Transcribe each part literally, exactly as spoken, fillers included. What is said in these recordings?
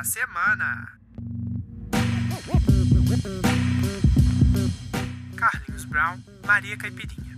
da semana. Carlinhos Brown, Maria Caipirinha.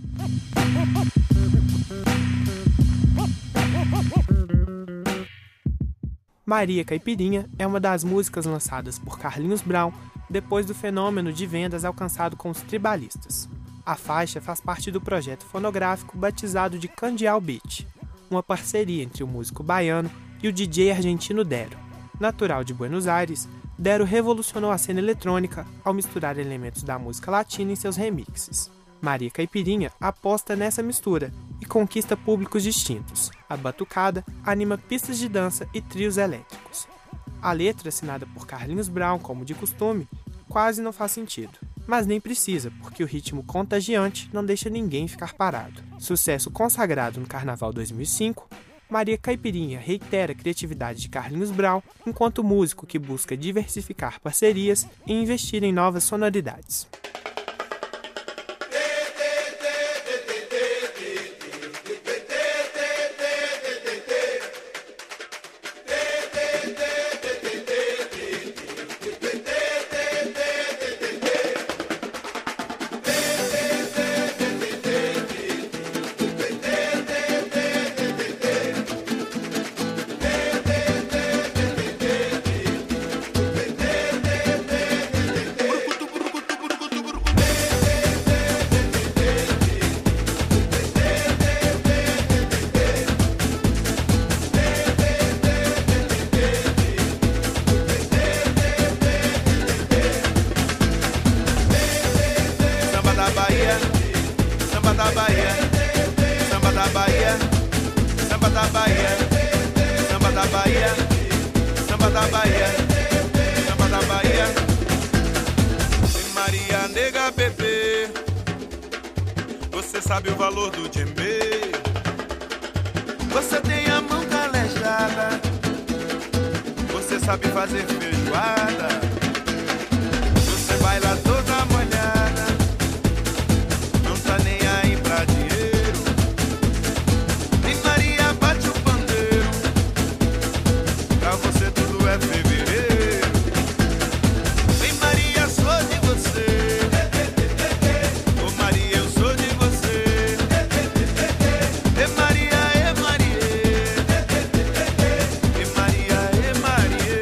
Maria Caipirinha é uma das músicas lançadas por Carlinhos Brown depois do fenômeno de vendas alcançado com os tribalistas. A faixa faz parte do projeto fonográfico batizado de Candial Beat, uma parceria entre o músico baiano e o D J argentino Dero. Natural de Buenos Aires, Dero revolucionou a cena eletrônica ao misturar elementos da música latina em seus remixes. Maria Caipirinha aposta nessa mistura e conquista públicos distintos. A batucada anima pistas de dança e trios elétricos. A letra, assinada por Carlinhos Brown, como de costume, quase não faz sentido. Mas nem precisa, porque o ritmo contagiante não deixa ninguém ficar parado. Sucesso consagrado no Carnaval dois mil e cinco, Maria Caipirinha reitera a criatividade de Carlinhos Brown enquanto músico que busca diversificar parcerias e investir em novas sonoridades. Samba da Bahia, samba da Bahia, samba da Bahia, samba da Bahia, samba da Bahia, samba da Bahia. Maria nega bebê, você sabe o valor do djembe. Você tem a mão calejada, você sabe fazer feijoada. Você baila toda molhada, não tá nem aí pra dinheiro. E Maria bate o pandeiro, pra você tudo é fevereiro. Vem Maria, sou de você. Ô Maria, eu sou de você. E Maria, e Maria. E Maria, e Maria.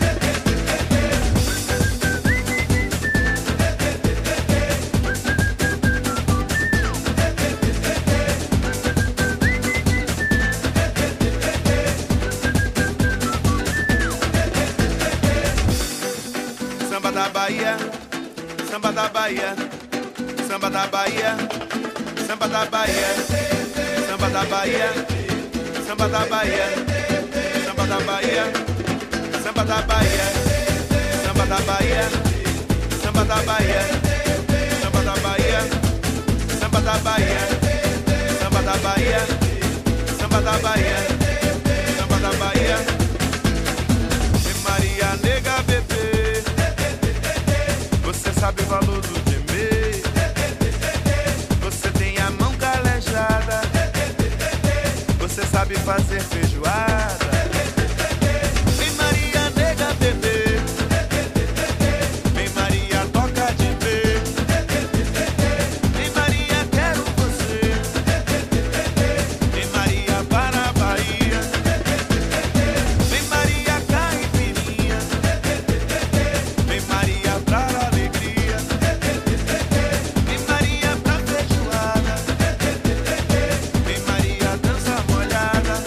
Samba da Bahia, samba da Bahia, samba da Bahia, samba da Bahia, samba da Bahia, samba da Bahia, samba da Bahia, samba da Bahia, samba da Bahia, samba da Bahia, samba da Bahia, samba da Bahia, samba da Bahia, samba da Bahia, samba da Bahia. E Maria nega bebê, você sabe o valor do djembe. Você tem a mão calejada, você sabe fazer feijoada. Vem Maria nega bebê, vem Maria toca de ver. Vem Maria quero você, vem Maria para a Bahia. Vem Maria caipirinha, vem Maria pra alegria. Vem Maria pra feijoada, vem Maria dança molhada.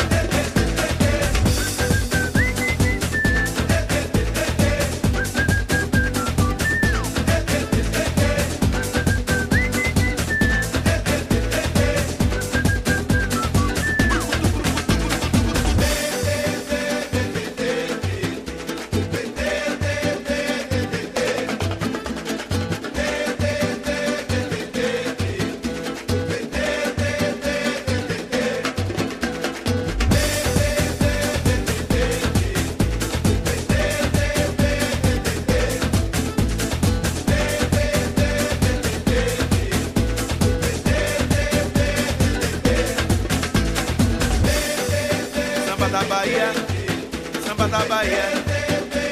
Samba da Bahia, samba da Bahia,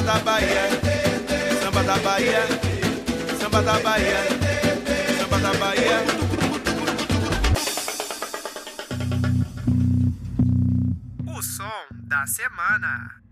da Bahia, samba da Bahia, samba da Bahia, samba da Bahia. O som da semana.